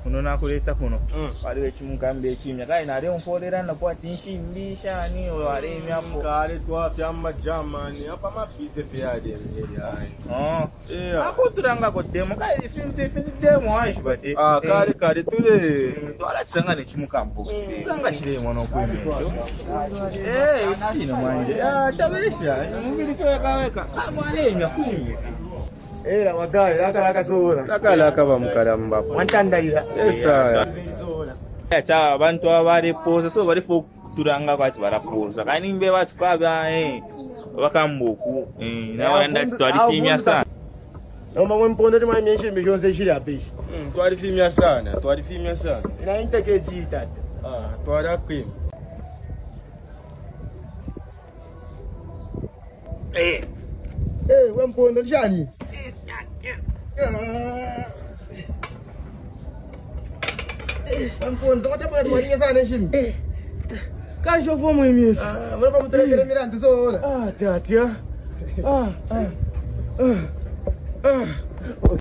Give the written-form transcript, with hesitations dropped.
unoona kuleta kuno waliwe chimukambe chimya kai nari umfolerana kwa tinshimbisha ni waremi hapo kale twafyamba jamani apa mapise fyade mheri hai ako turanga ko demo kai film demo acho bate kale tule twala tsanga ne chimukambo tsanga chile mwana kwemesho sino manje tabesha mungiri kaweka mwana kwimye era wagai laka sura laka bamkaramba wantandaira esa cha abantu abaripoza so barifo turanga kwati barapoza kandi mbe bati kwaba bakamboku na waranda twali filmia sana noma mwemponda de mai menshi mijonze shiri apishi twali filmia sana ina intake tata twali akwim wemponda shani wemponda watapola tumalinga sana shimi kasho fomo imisi mwana pa mutrekere mirandi zoona tia